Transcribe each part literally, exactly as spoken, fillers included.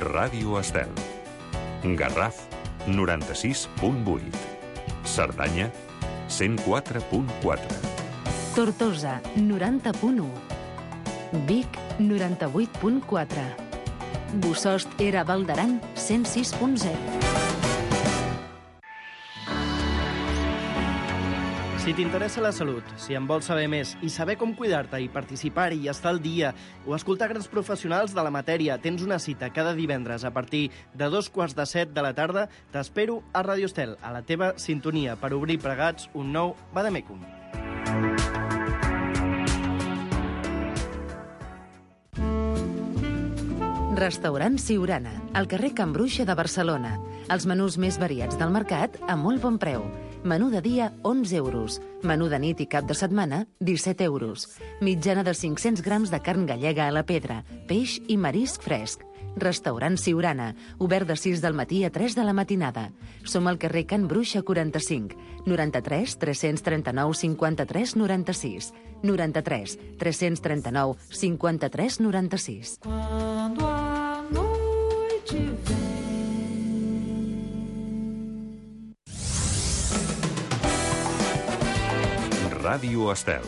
Ràdio Estel. Garraf, noranta-sis punt vuit. Cerdanya, cent quatre punt quatre. Tortosa, noranta punt u. Vic, noranta-vuit punt quatre. Bossòst era Val d'Aran, cent sis punt zero. Si t'interessa la salut, si en vols saber més i saber com cuidar-te i participar-hi i estar al dia o escoltar grans professionals de la matèria, tens una cita cada divendres a partir de dos quarts de set de la tarda, t'espero a Ràdio Estel, a la teva sintonia, per obrir plegats un nou Vademecum. Restaurant Siurana, al carrer Can Bruixa de Barcelona. Els menús més variats del mercat a molt bon preu. Menú de dia, onze euros. Menú de nit i cap de setmana, disset euros. Mitjana de cinc-cents grams de carn gallega a la pedra, peix i marisc fresc. Restaurant Siurana, obert de sis del matí a tres de la matinada. Som al carrer Can Bruixa quaranta-cinc, noranta-tres tres-cents trenta-nou cinquanta-tres noranta-sis, noranta-tres tres-cents trenta-nou cinquanta-tres noranta-sis. Quando a noite vem. Ràdio Estel.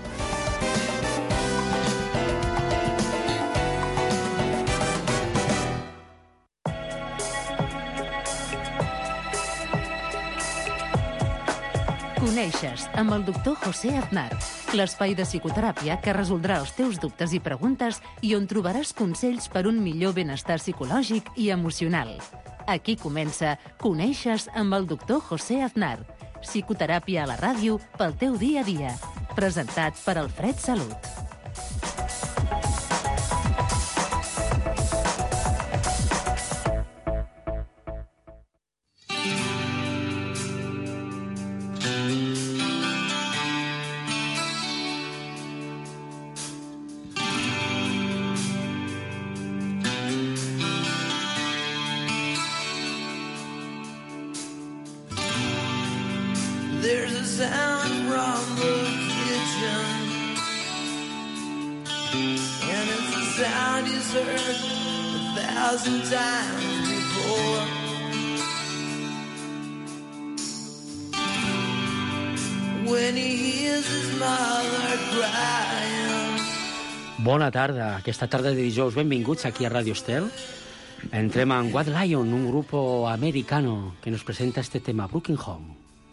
Coneixes amb el doctor José Aznar, l'espai de psicoteràpia que resoldrà els teus dubtes i preguntes i on trobaràs consells per un millor benestar psicològic i emocional. Aquí comença Coneixes amb el doctor José Aznar, psicoteràpia a la ràdio pel teu dia a dia. Presentat per Alfred Salut. There's a sound from the kitchen, and it's a sound he's heard a thousand times before. When he hears his mother crying. Bona tarda, aquesta tarda de dijous. Benvinguts aquí a Ràdio Estel. Entrem en White Lion, un grupo americano que nos presenta este tema, Broken Home.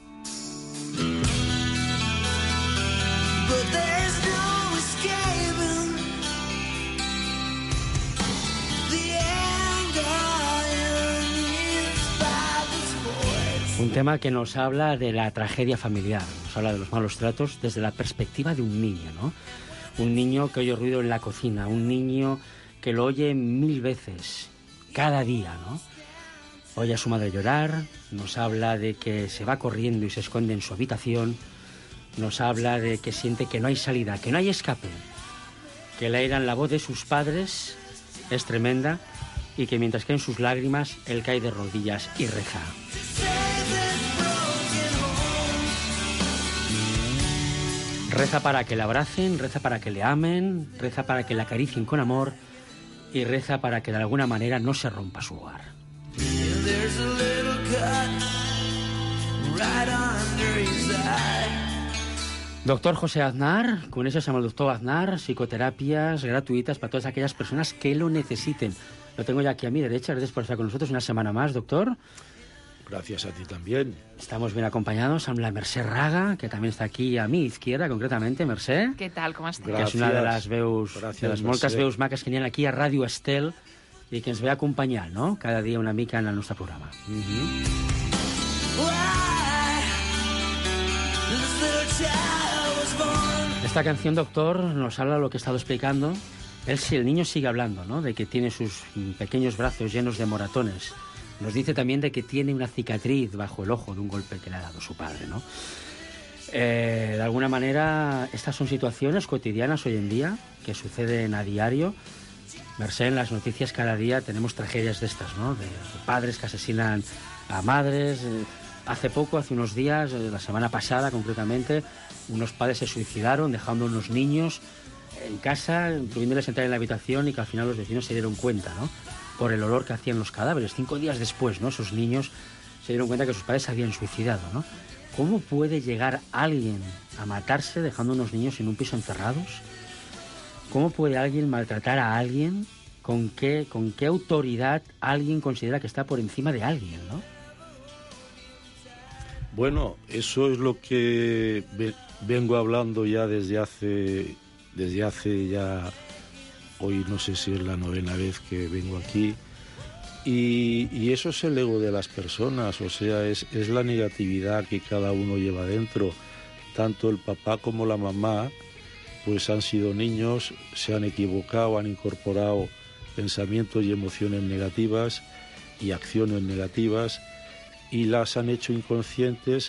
Un tema que nos habla de la tragedia familiar, nos habla de los malos tratos desde la perspectiva de un niño, ¿no? Un niño que oye ruido en la cocina, un niño que lo oye mil veces, cada día, ¿no? Oye a su madre llorar, nos habla de que se va corriendo y se esconde en su habitación, nos habla de que siente que no hay salida, que no hay escape, que la ira en la voz de sus padres es tremenda y que mientras caen sus lágrimas, él cae de rodillas y reza. Reza para que le abracen, reza para que le amen, reza para que le acaricien con amor y reza para que de alguna manera no se rompa su hogar. Doctor José Aznar, coneixes amb el doctor Aznar, psicoteràpies gratuitas para todas aquellas personas que lo necesiten. Lo tengo ya aquí a mi derecha, gracias por estar con nosotros una semana más, doctor. Gracias a ti también. Estamos bien acompañados amb la Mercè Raga, que també està aquí a mi izquierda, concretamente. Mercè. Què tal, com estàs? Que és una de les veus, Gràcies, de les moltes Mercè. veus maques que n'hi ha aquí a Ràdio Estel i que ens ve acompanyant, no?, cada dia una mica en el nostre programa. Mm-hmm. Esta canción, doctor, nos habla de lo que he estado explicando. Él, si el niño sigue hablando, ¿no?, de que tiene sus pequeños brazos llenos de moratones. Nos dice también de que tiene una cicatriz bajo el ojo de un golpe que le ha dado su padre, ¿no? Eh, de alguna manera, estas son situaciones cotidianas hoy en día que suceden a diario. Mercè, en las noticias cada día tenemos tragedias de estas, ¿no? De padres que asesinan a madres. Eh, hace poco, hace unos días, eh, la semana pasada concretamente, unos padres se suicidaron dejando unos niños en casa, prohibiéndoles entrar en la habitación y que al final los vecinos se dieron cuenta, ¿no? Por el olor que hacían los cadáveres. Cinco días después, ¿no? Esos niños se dieron cuenta que sus padres se habían suicidado, ¿no? ¿Cómo puede llegar alguien a matarse dejando unos niños en un piso encerrados? ¿Cómo puede alguien maltratar a alguien? ¿Con qué, con qué autoridad alguien considera que está por encima de alguien, ¿no? Bueno, eso es lo que ve, vengo hablando ya desde hace, desde hace ya, hoy no sé si es la novena vez que vengo aquí, y, y eso es el ego de las personas, o sea, es, es la negatividad que cada uno lleva dentro. Tanto el papá como la mamá, pues han sido niños, se han equivocado, han incorporado pensamientos y emociones negativas y acciones negativas, y las han hecho inconscientes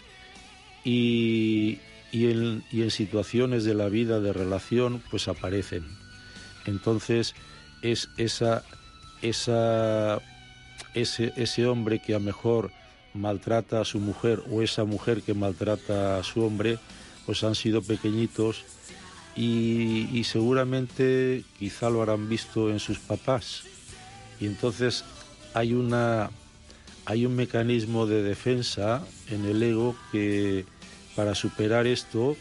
y, y, en, y en situaciones de la vida de relación pues aparecen. Entonces es esa, esa, ese, ese hombre que a lo mejor maltrata a su mujer o esa mujer que maltrata a su hombre, pues han sido pequeñitos y, y seguramente quizá lo habrán visto en sus papás. Y entonces hay una... Hay un mecanismo de defensa en el ego que para superar esto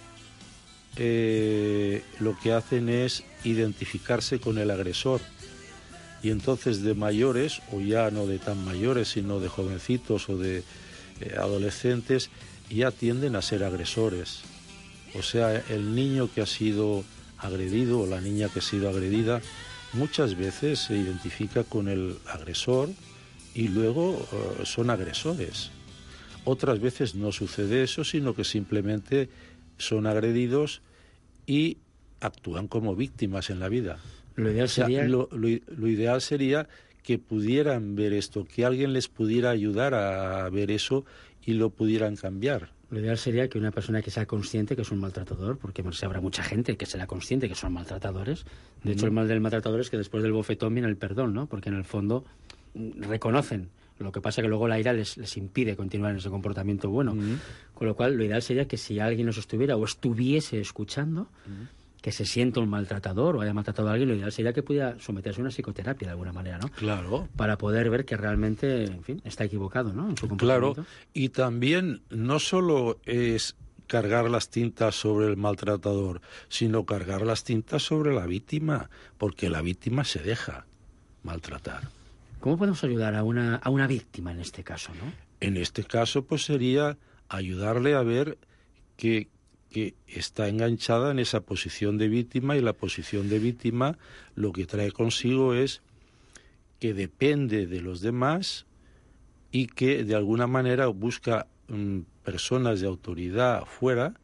eh, lo que hacen es identificarse con el agresor. Y entonces de mayores, o ya no de tan mayores, sino de jovencitos o de eh, adolescentes, ya tienden a ser agresores. O sea, el niño que ha sido agredido o la niña que ha sido agredida muchas veces se identifica con el agresor y luego uh, son agresores. Otras veces no sucede eso, sino que simplemente son agredidos y actúan como víctimas en la vida. Lo ideal o sea, sería... Lo, lo, lo ideal sería que pudieran ver esto, que alguien les pudiera ayudar a ver eso y lo pudieran cambiar. Lo ideal sería que una persona que sea consciente que es un maltratador, porque bueno, habrá mucha gente que será consciente que son maltratadores. De mm. hecho, el mal del maltratador es que después del bofetón viene el perdón, ¿no? Porque en el fondo reconocen. Lo que pasa es que luego la ira les, les impide continuar en ese comportamiento bueno. Mm. Con lo cual, lo ideal sería que si alguien nos estuviera o estuviese escuchando, mm. que se sienta un maltratador o haya maltratado a alguien, lo ideal sería que pudiera someterse a una psicoterapia de alguna manera, ¿no? Claro. Para poder ver que realmente, en fin, está equivocado, ¿no? En su comportamiento. Claro. Y también no solo es cargar las tintas sobre el maltratador, sino cargar las tintas sobre la víctima, porque la víctima se deja maltratar. ¿Cómo podemos ayudar a una, a una víctima en este caso, no? En este caso, pues sería ayudarle a ver que, que está enganchada en esa posición de víctima, y la posición de víctima lo que trae consigo es que depende de los demás y que de alguna manera busca mmm, personas de autoridad fuera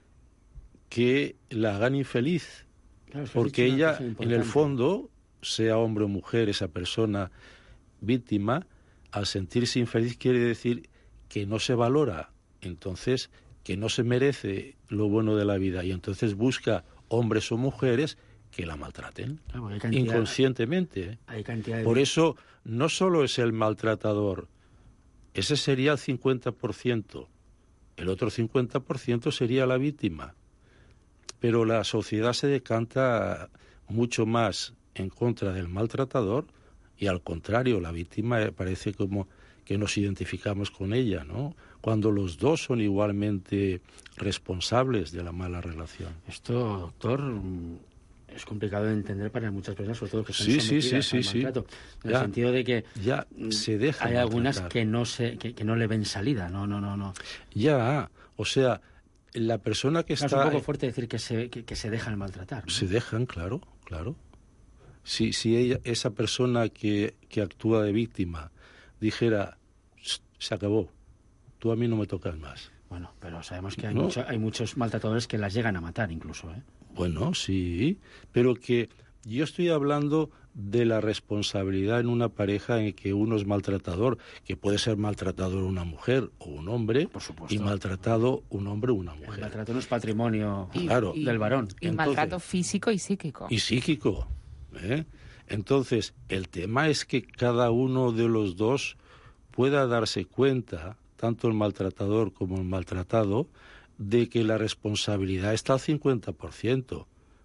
que la hagan infeliz. Claro, porque ella, en el fondo, sea hombre o mujer, esa persona víctima, al sentirse infeliz quiere decir que no se valora, entonces que no se merece lo bueno de la vida, y entonces busca hombres o mujeres que la maltraten, claro, hay cantidad, inconscientemente. Hay cantidad de... Por eso no solo es el maltratador, ese sería el cincuenta por ciento, el otro cincuenta por ciento sería la víctima, pero la sociedad se decanta mucho más en contra del maltratador. Y al contrario, la víctima parece como que nos identificamos con ella, ¿no? Cuando los dos son igualmente responsables de la mala relación. Esto, doctor, es complicado de entender para muchas personas, sobre todo que están sí, sometidas sí, sí, al maltrato. Sí. En ya, el sentido de que ya se deja hay maltratar. algunas que no, se, que, que no le ven salida, no, no, no, no. Ya, o sea, la persona que claro, está... Es un poco fuerte decir que se, que, que se dejan maltratar, ¿no? Se dejan, claro, claro. Si, si ella, esa persona que, que actúa de víctima dijera, se acabó, tú a mí no me tocas más. Bueno, pero sabemos que hay, ¿no? mucho, hay muchos maltratadores que las llegan a matar incluso, ¿eh? Bueno, sí, pero que yo estoy hablando de la responsabilidad en una pareja en que uno es maltratador, que puede ser maltratador una mujer o un hombre, por supuesto, y maltratado un hombre o una mujer. El maltrato no es patrimonio y, claro. y, del varón. Y Entonces, maltrato físico y psíquico. Y psíquico. ¿Eh? Entonces, el tema es que cada uno de los dos pueda darse cuenta, tanto el maltratador como el maltratado, de que la responsabilidad está al cincuenta por ciento.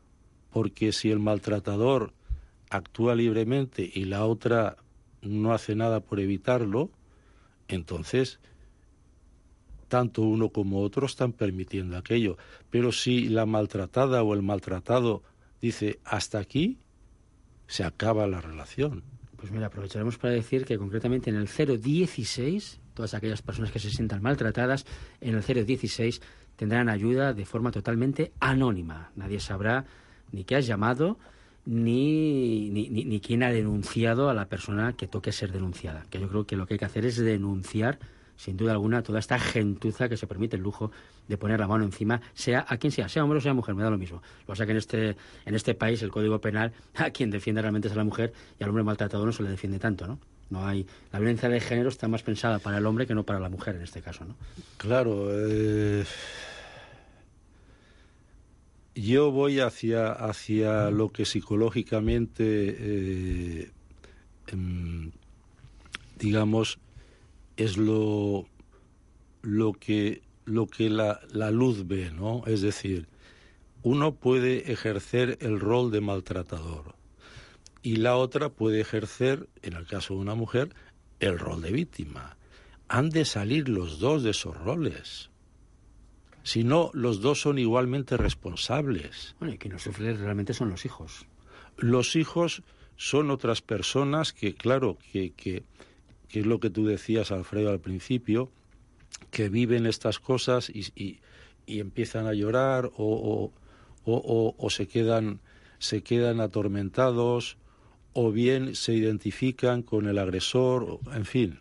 porque si el maltratador actúa libremente y la otra no hace nada por evitarlo, entonces tanto uno como otro están permitiendo aquello. Pero si la maltratada o el maltratado dice hasta aquí, se acaba la relación. Pues mira, aprovecharemos para decir que concretamente en el cero dieciséis, todas aquellas personas que se sientan maltratadas, en el cero dieciséis tendrán ayuda de forma totalmente anónima. Nadie sabrá ni qué has llamado, ni, ni, ni, ni quién ha denunciado a la persona que toque ser denunciada. Que yo creo que lo que hay que hacer es denunciar, sin duda alguna, toda esta gentuza que se permite el lujo de poner la mano encima, sea a quien sea, sea hombre o sea mujer, me da lo mismo. Lo que pasa es que en este, en este país el Código Penal, a quien defiende realmente es a la mujer, y al hombre maltratado no se le defiende tanto, ¿no? No hay, la violencia de género está más pensada para el hombre que no para la mujer en este caso, ¿no? Claro, eh, yo voy hacia, hacia lo que psicológicamente, eh, em, digamos, es lo, lo que, lo que la, la luz ve, ¿no? Es decir, uno puede ejercer el rol de maltratador y la otra puede ejercer, en el caso de una mujer, el rol de víctima. Han de salir los dos de esos roles. Si no, los dos son igualmente responsables. Bueno, y quien los sufre realmente son los hijos. Los hijos son otras personas que, claro, que, que, que es lo que tú decías, Alfredo, al principio, que viven estas cosas y, y, y empiezan a llorar o, o, o, o, o se quedan, se quedan atormentados, o bien se identifican con el agresor, en fin,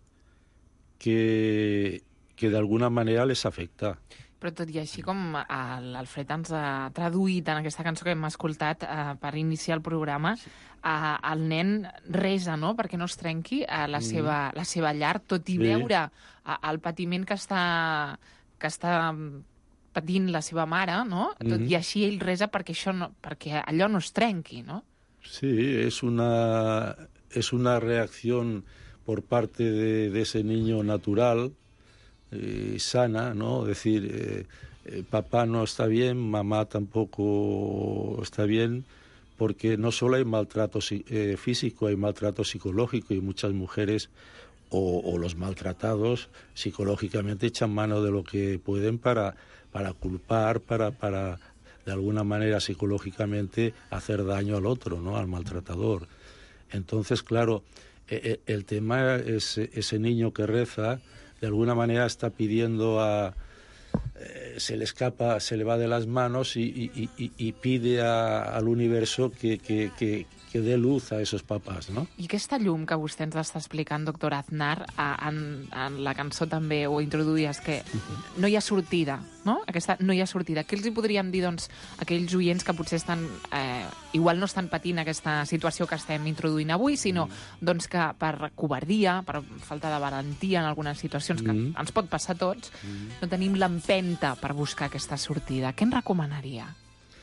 que, que de alguna manera les afecta. Però tot i així, com l'Alfred ens ha traduït en aquesta cançó que hem escoltat eh, per iniciar el programa, eh, el nen resa, no?, perquè no es trenqui eh, la, seva, la seva llar, tot i Sí. veure eh, el patiment que està, que està patint la seva mare, no?, tot Mhm. i així ell resa perquè, això no, perquè allò no es trenqui, no? Sí, es una, es una reacción por parte de, de ese niño natural, eh, sana, ¿no? Decir, eh, eh, papá no está bien, mamá tampoco está bien, porque no solo hay maltrato eh, físico, hay maltrato psicológico, y muchas mujeres o, o los maltratados psicológicamente echan mano de lo que pueden para, para culpar, para... para de alguna manera psicológicamente hacer daño al otro, ¿no?, al maltratador. Entonces, claro, eh, el tema es ese niño que reza, de alguna manera está pidiendo a... Eh, se le escapa, se le va de las manos y, y, y, y pide a, al universo que, que, que, que dé luz a esos papás, no? I aquesta llum que vostè ens està explicant, doctor Aznar, en, en la cançó també ho introduïes, que no hi ha sortida, no? Aquesta no hi ha sortida. Què els hi podríem dir, doncs, a aquells oients que potser estan, eh, igual no estan patint aquesta situació que estem introduint avui, sinó doncs, que per covardia, per falta de valentia en algunes situacions que Mm. ens pot passar a tots, no tenim l'empenta per buscar aquesta sortida. Què ens recomanaria?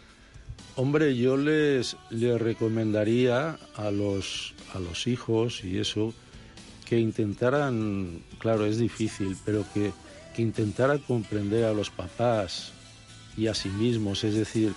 Hombre, yo les, les recomendaría a los, a los hijos y eso, que intentaran, claro, es difícil, pero que, que intentaran comprender a los papás y a sí mismos. Es decir,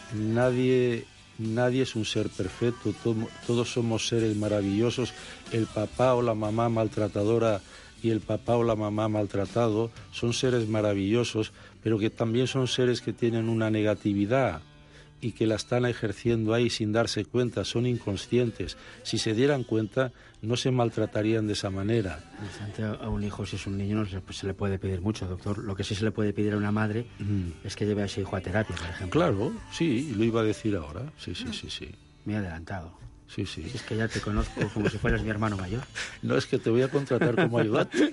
nadie, nadie es un ser perfecto, todo, todos somos seres maravillosos. El papá o la mamá maltratadora y el papá o la mamá maltratado son seres maravillosos, pero que también son seres que tienen una negatividad y que la están ejerciendo ahí sin darse cuenta, son inconscientes. Si se dieran cuenta, no se maltratarían de esa manera. A un hijo, si es un niño, no se, pues se le puede pedir mucho, doctor. Lo que sí se le puede pedir a una madre mm. es que lleve a ese hijo a terapia, por ejemplo. Claro, sí, lo iba a decir ahora. Sí, sí, sí, sí. Me he adelantado. Sí, sí. Es que ya te conozco como si fueras mi hermano mayor. No, es que te voy a contratar como ayudante.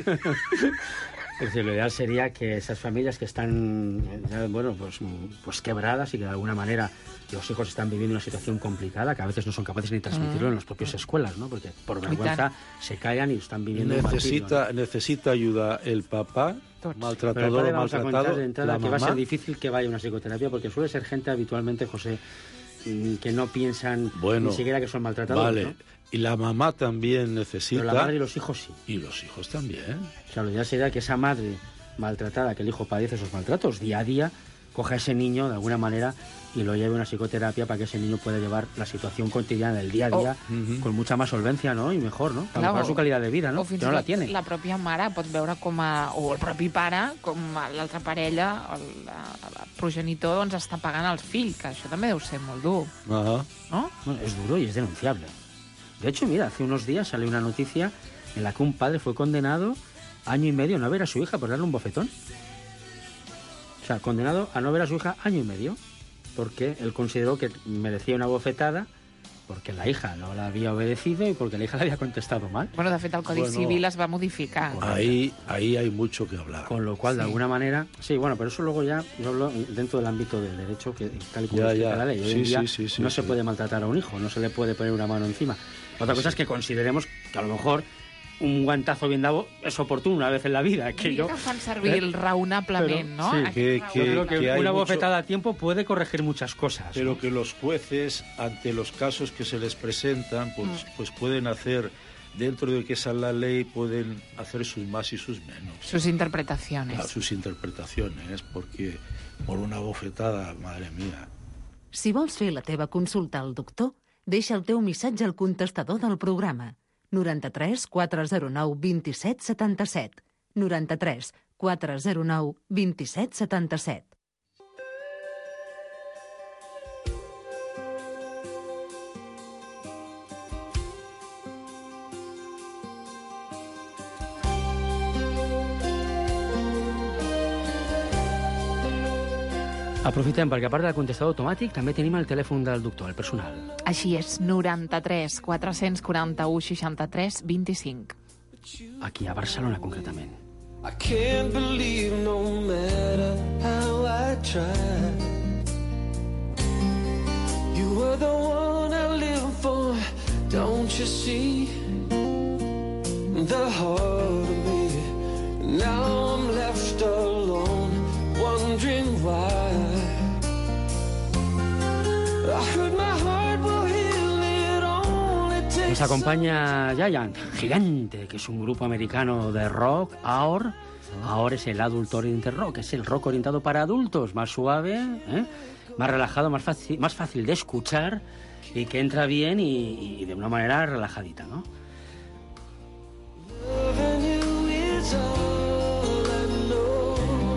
Es decir, lo ideal sería que esas familias que están, bueno, pues, pues quebradas y que de alguna manera los hijos están viviendo una situación complicada, que a veces no son capaces ni de transmitirlo mm. en las propias escuelas, ¿no? Porque por vergüenza se callan y están viviendo necesita, un martirio, ¿no? Necesita ayuda el papá, Tots. maltratador Pero el padre, vamos maltratado, a contar de entrada la que mamá. Va a ser difícil que vaya a una psicoterapia, porque suele ser gente habitualmente, José, que no piensan bueno, ni siquiera que son maltratadores, vale. ¿no? Y la mamá también necesita... Pero la madre y los hijos sí. Y los hijos también. O sea, lo ideal sería que esa madre maltratada, que el hijo padece esos maltratos día a día, coja a ese niño de alguna manera y lo lleve a una psicoterapia para que ese niño pueda llevar la situación cotidiana del día a día Oh. uh-huh. con mucha más solvencia, ¿no? Y mejor, ¿no? Para Clar, mejorar su calidad de vida, ¿no? O fins Que i no la tot tiene. la pròpia mare pot veure com a... o el propi pare, com a l'altra parella, el, el progenitor, doncs està pagant el fill, que això també deu ser molt dur, Ajá. no? Bueno, es duro y es denunciable. De hecho, mira, hace unos días salió una noticia en la que un padre fue condenado año y medio a no ver a su hija por darle un bofetón. O sea, condenado a no ver a su hija año y medio, porque él consideró que merecía una bofetada porque la hija no la había obedecido y porque la hija le había contestado mal. Bueno, de fet, el Codi Bueno, Civil es va modificar. Ahí, ahí hay mucho que hablar. Con lo cual, de Sí. alguna manera... Sí, bueno, pero eso luego ya, yo hablo dentro del ámbito del derecho, que tal y como Ya, explica ya. la ley. Hoy Sí, en día sí, sí, sí, no se sí. puede maltratar a un hijo, no se le puede poner una mano encima. Otra cosa es que consideremos que a lo mejor un guantazo bien dado es oportuno una vez en la vida. Que yo, que fan servir ¿Eh? el raonablement, Pero, no? sí, Aquest que- raonable. yo creo que, que hay una mucho- bofetada a tiempo puede corregir muchas cosas. Pero ¿no? que los jueces, ante los casos que se les presentan, pues, Mm. pues pueden hacer, dentro de que esa es la ley, pueden hacer sus más y sus menos. Sus interpretaciones. A sus interpretaciones, porque por una bofetada, madre mía. Si vols fer la teva consulta al doctor, deixa el teu missatge al contestador del programa. noranta-tres quatre zero nou vint-i-set setanta-set. noranta-tres quatre zero nou vint-i-set setanta-set. Aprofitem, perquè a part del contestador automàtic també tenim el telèfon del doctor, el personal. Així és, noranta-tres quatre quaranta-u seixanta-tres vint-i-cinc. Aquí a Barcelona, concretament. I can't believe no matter how I try. You were the one I lived for, don't you see? The heart of me. Now I'm left alone, wondering why. I heard my heart will heal it only takes. Nos acompaña Giant, Gigante, que es un grupo americano de rock, A O R. A O R es el Adult Oriented Rock, es el rock orientado para adultos, más suave, ¿eh? Más relajado, más fácil, más fácil de escuchar y que entra bien y, y de una manera relajadita, ¿no? Loving you is all I know.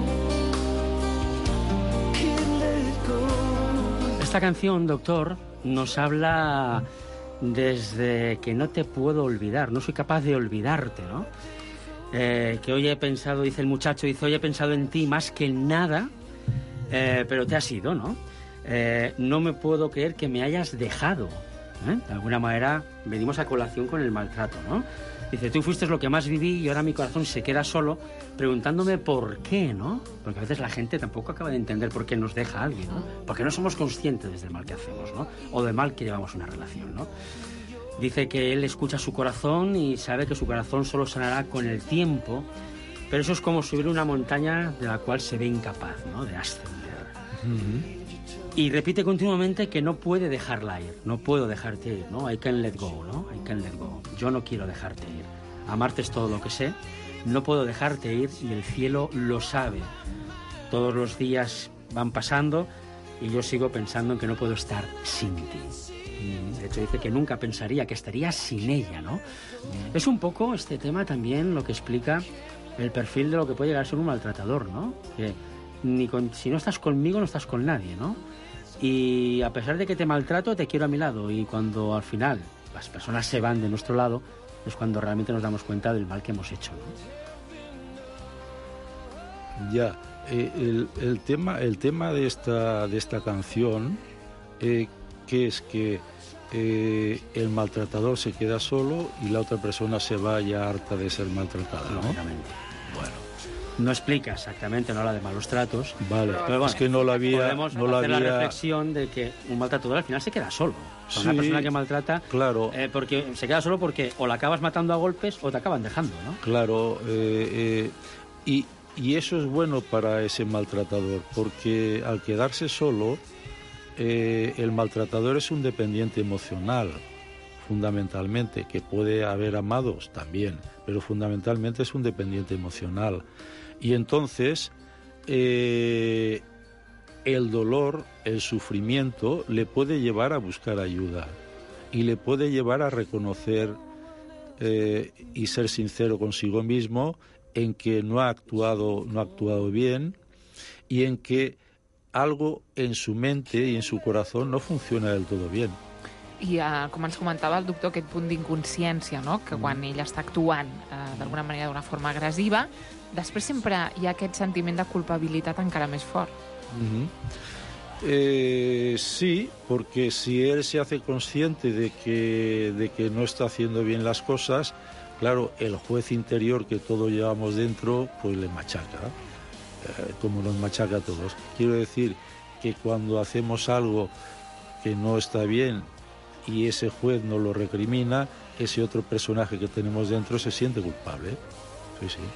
Can't let it go. Esta canción, doctor, nos habla desde que no te puedo olvidar, no soy capaz de olvidarte, ¿no? Eh, que hoy he pensado, dice el muchacho, dice, hoy he pensado en ti más que en nada, eh, pero te has ido, ¿no? Eh, no me puedo creer que me hayas dejado, ¿eh? De alguna manera venimos a colación con el maltrato, ¿no? Dice, tú fuiste lo que más viví y ahora mi corazón se queda solo preguntándome por qué, ¿no? Porque a veces la gente tampoco acaba de entender por qué nos deja alguien, ¿no? Porque no somos conscientes del mal que hacemos, ¿no? O del mal que llevamos una relación, ¿no? Dice que él escucha su corazón y sabe que su corazón solo sanará con el tiempo, pero eso es como subir una montaña de la cual se ve incapaz, ¿no? De ascender. Uh-huh. Y repite continuamente que no puede dejarla ir, no puedo dejarte ir, ¿no? I can let go, ¿no? I can let go. Yo no quiero dejarte ir. Amarte es todo lo que sé, no puedo dejarte ir y el cielo lo sabe. Todos los días van pasando y yo sigo pensando en que no puedo estar sin ti. De hecho, dice que nunca pensaría que estaría sin ella, ¿no? Es un poco este tema también lo que explica el perfil de lo que puede llegar a ser un maltratador, ¿no? Que ni con, si no estás conmigo, no estás con nadie, ¿no? Y a pesar de que te maltrato, te quiero a mi lado. Y cuando al final las personas se van de nuestro lado, es cuando realmente nos damos cuenta del mal que hemos hecho, ¿no? Ya, eh, el, el tema, el tema de esta, de esta canción, eh, que es que eh, el maltratador se queda solo y la otra persona se va ya harta de ser maltratada, ¿no? Lógicamente. Bueno, No explica exactamente, no habla de malos tratos. vale, Pero bueno, es que no la había, podemos no la hacer la había, reflexión de que un maltratador al final se queda solo. O sea, Sí, una persona que maltrata, claro. eh, porque se queda solo porque o la acabas matando a golpes o te acaban dejando, ¿no? Claro, eh, eh, y, y eso es bueno para ese maltratador, porque al quedarse solo, eh, el maltratador es un dependiente emocional, fundamentalmente, que puede haber amados también, pero fundamentalmente es un dependiente emocional. Y entonces, eh, el dolor, el sufrimiento, le puede llevar a buscar ayuda y le puede llevar a reconocer eh, y ser sincero consigo mismo en que no ha actuado, no ha actuado bien y en que algo en su mente y en su corazón no funciona del todo bien. I uh, com ens comentava el doctor, aquest punt d'inconsciència, no? Que quan ell està actuant uh, d'alguna manera d'una forma agressiva, després sempre hi ha aquest sentiment de culpabilitat encara més fort. Uh-huh. eh, sí, porque si él se hace consciente de que, de que no está haciendo bien las cosas, claro, el juez interior que todos llevamos dentro, pues le machaca, eh, como nos machaca a todos. Quiero decir que cuando hacemos algo que no está bien y ese juez nos lo recrimina, ese otro personaje que tenemos dentro se siente culpable. Sí, sí.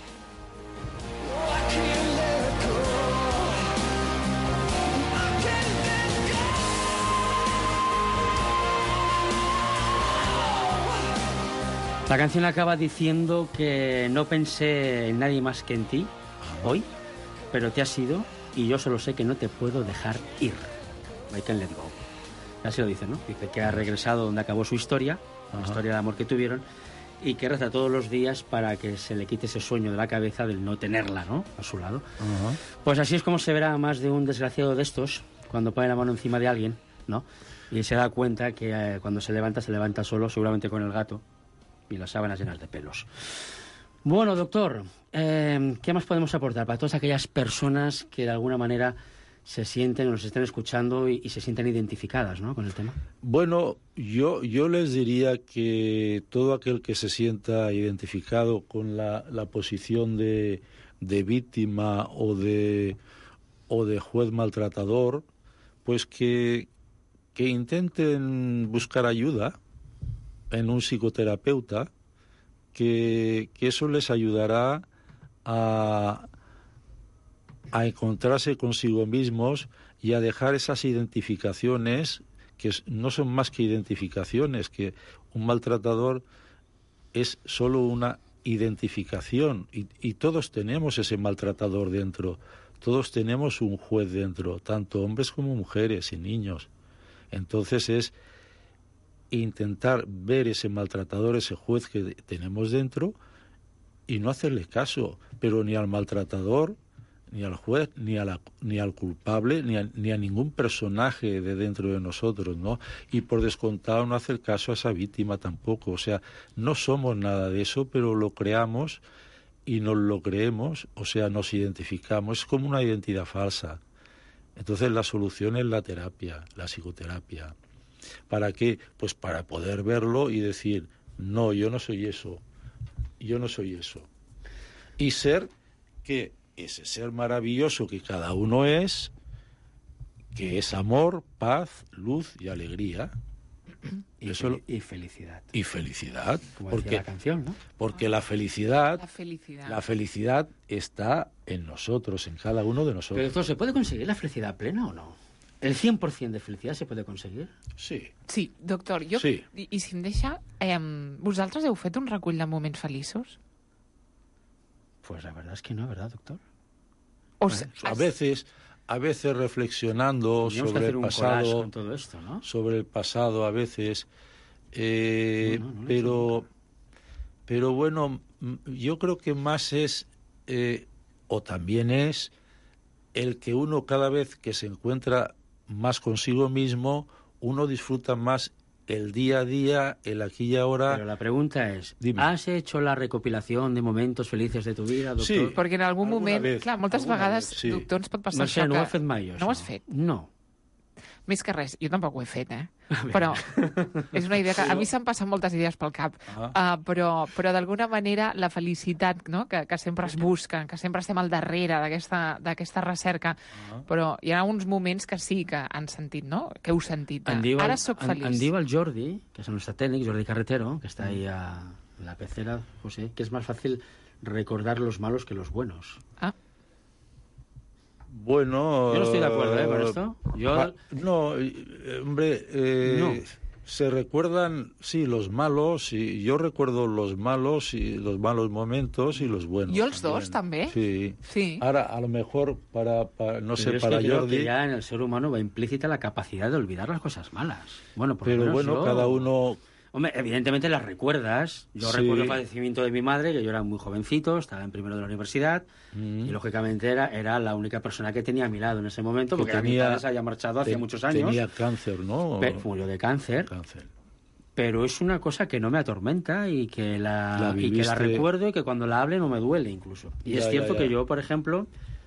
La canción acaba diciendo que no pensé en nadie más que en ti hoy, pero te has ido y yo solo sé que no te puedo dejar ir. I can let go. Así lo dice, ¿no? Dice que ha regresado donde acabó su historia, la historia de amor que tuvieron, y que reza todos los días para que se le quite ese sueño de la cabeza del no tenerla, ¿no?, a su lado. Uh-huh. Pues así es como se verá a más de un desgraciado de estos cuando pone la mano encima de alguien, ¿no? Y se da cuenta que eh, cuando se levanta, se levanta solo, seguramente con el gato y las sábanas llenas de pelos. Bueno, doctor, eh, ¿qué más podemos aportar para todas aquellas personas que de alguna manera se sienten o nos estén escuchando y, y se sienten identificadas, ¿no?, con el tema? Bueno, yo, yo les diría que todo aquel que se sienta identificado con la, la posición de, de víctima o de, o de juez maltratador, pues que, que intenten buscar ayuda en un psicoterapeuta, que, que eso les ayudará a, a encontrarse consigo mismos y a dejar esas identificaciones que no son más que identificaciones, que un maltratador es solo una identificación y, y todos tenemos ese maltratador dentro, todos tenemos un juez dentro, tanto hombres como mujeres y niños. Entonces es intentar ver ese maltratador, ese juez que tenemos dentro y no hacerle caso, pero ni al maltratador, ni al juez, ni a la, ni al culpable, ni a, ni a ningún personaje de dentro de nosotros, ¿no? Y por descontado no hacer caso a esa víctima tampoco. O sea, no somos nada de eso, pero lo creamos y nos lo creemos, o sea, nos identificamos. Es como una identidad falsa. Entonces la solución es la terapia, la psicoterapia. ¿Para qué? Pues para poder verlo y decir, no, yo no soy eso, yo no soy eso. Y ser que ese ser maravilloso que cada uno es, que es amor, paz, luz y alegría. Y, eso fel- y felicidad. Y felicidad. Como porque, decía la canción, ¿no? Porque la felicidad, La felicidad. la felicidad está en nosotros, en cada uno de nosotros. Pero doctor, ¿se puede conseguir la felicidad plena o no? ¿El cien por ciento de felicidad se puede conseguir? Sí. Sí, doctor, jo... Sí. I, I si em deixa... Eh, vosaltres heu fet un recull de moments feliços? Pues la verdad es que no, ¿verdad, doctor? O Bueno, a veces, a veces reflexionando Tendríamos sobre que hacer el un collage pasado, con todo esto, ¿no? sobre el pasado a veces, eh, No, no, no lo he pero, hecho pero bueno, m- yo creo que más es, eh, o también es, el que uno cada vez que se encuentra más consigo mismo, uno disfruta más el día a día, el aquí y ahora. Pero la pregunta es, Dime. ¿has hecho la recopilación de momentos felices de tu vida, doctor? Sí. Perquè en algun Alguna moment... vez, clar, moltes alguna vegades, vez, sí. doctor, ens pot passar No sé, això no que... ho he fet mai, jo, No ho això. has fet? No. Més que res, jo tampoc ho he fet, eh? Però és una idea que... A mi se'm passen moltes idees pel cap, Ah. uh, però, però d'alguna manera la felicitat, no?, que, que sempre es busca, que sempre estem al darrere d'aquesta d'aquesta recerca, Ah. però hi ha uns moments que sí que han sentit, no?, que heu sentit. De, En diu, Ara el, sóc en, feliç. en diu el Jordi, que es nuestro técnico, Jordi Carretero, que está ahí a la pecera, José, que es más fácil recordar los malos que los buenos. Ah, Bueno... Yo no estoy de acuerdo, ¿eh? Con esto. Yo... pa- no, eh, hombre... eh, No. Se recuerdan, sí, los malos, y yo recuerdo los malos y los malos momentos y los buenos. Jo els dos, també? Sí. Sí. Ahora, a lo mejor, para, para no sé, Pero es para que creo Jordi... que ya en el ser humano va implícita la capacidad de olvidar las cosas malas. Bueno, por lo Pero menos bueno, yo- cada uno... Hombre, evidentemente las recuerdas. Yo Sí. recuerdo el fallecimiento de mi madre, que yo era muy jovencito, estaba en primero de la universidad, Mm. y lógicamente era, era la única persona que tenía a mi lado en ese momento, que porque mi tenía- padre se había marchado hace te- muchos años. Tenía cáncer, ¿no? Pe- murió de cáncer, Cáncer. pero es una cosa que no me atormenta y que la, La y que la viviste- recuerdo y que cuando la hable no me duele incluso. Y Ya, es ya, cierto ya. que yo, por ejemplo,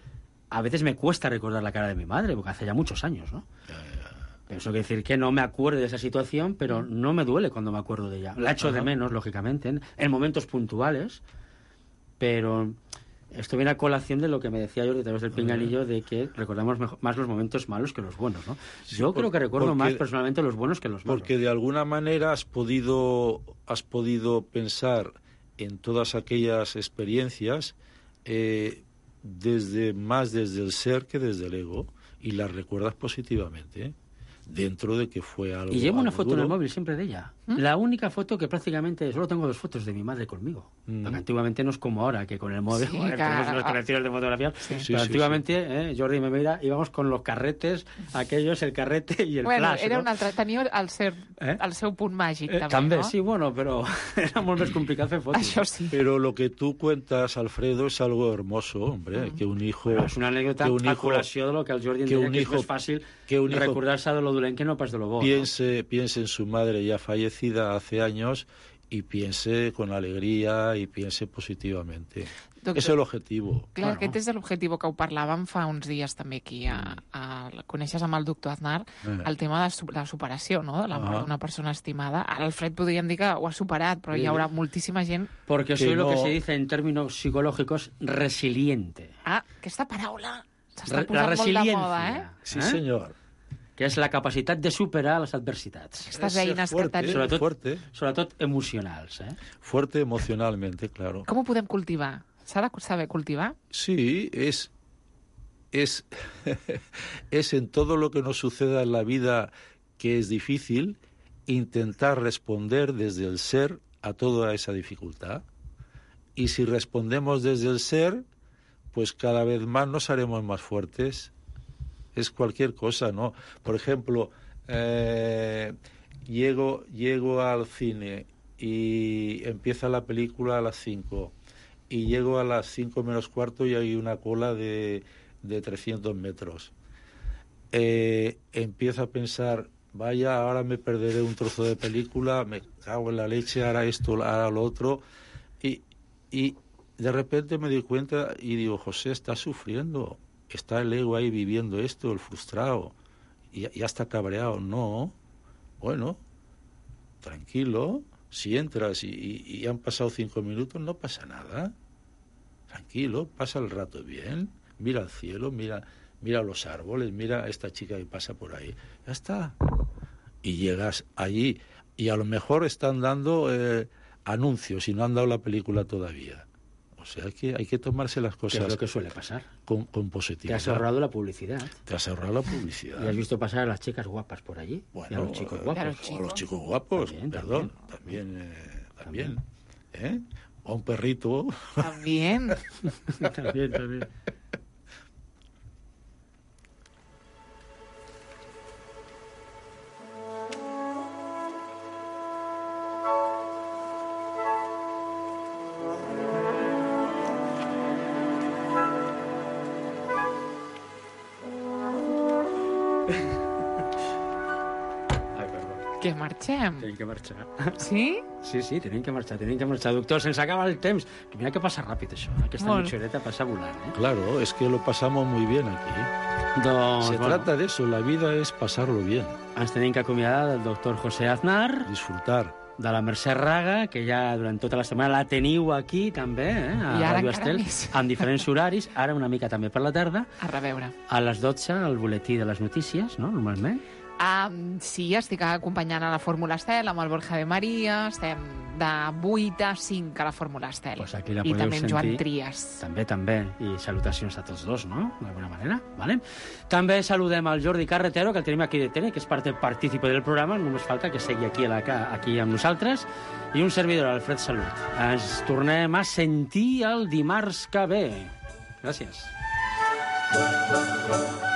a veces me cuesta recordar la cara de mi madre, porque hace ya muchos años, ¿no? Eso quiere decir que no me acuerdo de esa situación, pero no me duele cuando me acuerdo de ella. La echo de Ajá. menos, lógicamente, en, en momentos puntuales, pero esto viene a colación de lo que me decía Jordi a través del pinganillo, de que recordamos mejo- más los momentos malos que los buenos, ¿no? Yo creo que recuerdo porque- más personalmente los buenos que los malos. Porque de alguna manera has podido, has podido pensar en todas aquellas experiencias eh, desde más desde el ser que desde el ego, y las recuerdas positivamente, ¿eh? Dentro de que fue algo Y llevo una algo foto en duro. el móvil siempre de ella. La única foto que prácticamente... Solo tengo dos fotos de mi madre conmigo. Mm. Porque antiguamente no es como ahora, que con el móvil Sí, joder, que- tenemos unas colecciones de fotografías. Sí, Pero sí, antiguamente, eh, Jordi me mira, íbamos con los carretes, aquellos, el carrete y el Bueno, flash. era no? un altre... Tenia el, ser... Eh? el seu punt màgic, Eh, també, també, no? sí, bueno, pero era molt més complicat fer fotos. Això sí. Pero lo que tú cuentas, Alfredo, es algo hermoso, hombre, que un hijo... Però és una anècdota que un a hijo col·lació de lo que el Jordi en que deia un que hijo- és més fàcil que un hijo recordar-se de lo dolent que no pas de lo bo. piense, piense en su madre ya fallecida hace años y piense con alegría y piense positivamente. Doctor- Es el objetivo. Clar, Bueno. aquest és l'objectiu que ho parlàvem fa uns dies també aquí. A, a, coneixes amb el doctor Aznar Eh. el tema de su- la superació, no?, de la mort Ah. d'una persona estimada. Ara Alfred podríem dir que ho ha superat, però Sí. hi haurà moltíssima gent... Porque Que soy lo que no- se dice en términos psicológicos resiliente. Ah, aquesta paraula s'està Re- posant la molt de moda, eh? resiliència. Sí, ¿eh? señor. Que és la capacitat de superar les adversitats. Aquestes Ser eines que fuerte, tenim. Sobretot, fuerte. sobretot emocionals. Eh? Fuerte emocionalmente, claro. Com ho podem cultivar? S'ha de saber cultivar? Sí, es, es, es en todo lo que nos suceda en la vida que es difícil, intentar responder desde el ser a toda esa dificultad. Y si respondemos desde el ser, pues cada vez más nos haremos más fuertes. Es cualquier cosa, ¿no? Por ejemplo, eh, llego, llego al cine y empieza la película a las cinco y llego a las cinco menos cuarto y hay una cola de, de trescientos metros. Eh, empiezo a pensar, vaya, ahora me perderé un trozo de película, me cago en la leche, ahora esto, ahora lo otro. Y, y de repente me doy cuenta y digo, José, está sufriendo. Está el ego ahí viviendo esto, el frustrado. Y ya está cabreado. No. Bueno, tranquilo. Si entras y, y, y han pasado cinco minutos, no pasa nada. Tranquilo, pasa el rato bien. Mira el cielo, mira, mira los árboles, mira a esta chica que pasa por ahí. Ya está. Y llegas allí y a lo mejor están dando eh, anuncios y no han dado la película todavía. O sea, hay que, hay que tomarse las Que es cosas lo que suele pasar. con, con Te positividad. has ahorrado la publicidad. Te has ahorrado la publicidad. Y has visto pasar a las chicas guapas por allí. y Bueno, a los chicos eh, guapos. Y a los o chicos. los chicos guapos, También, perdón, también, eh, también, ¿eh? O un perrito. También. también, también. Ai, perdó. Que marxem. Tenim que marxar. Sí? Sí, sí, tenim que marxar, tenim que marxar. Doctor, se'ns acaba el temps. Que mira que passa ràpid, això. eh? Aquesta Molt. mitja horeta passa volant, eh? Claro, es que lo pasamos muy bien aquí. Doncs, Se bueno, trata de eso, la vida es pasarlo bien, ens tenim que acomiadar del doctor José Aznar, disfrutar. de la Mercè Raga, que ja durant tota la setmana la teniu aquí, també, eh? a I ara Ràdio encara Estel, més. amb diferents horaris, ara una mica també per la tarda. A reveure. A les dotze, el boletí de les notícies, no?, normalment. Um, sí, estic acompanyant a la Fórmula Estel amb el Borja de Maria, estem de vuit a cinc a la Fórmula Estel. Pues aquí la I podeu també en sentir. Joan Trias. També, també. I salutacions a tots dos, no? D'alguna manera. Vale? També saludem al Jordi Carretero, que el tenim aquí de tele, que és part partícipe del programa. Només falta que segui aquí, a la, aquí amb nosaltres. I un servidor, Alfred Salut. Ens tornem a sentir el dimarts que ve. Gràcies.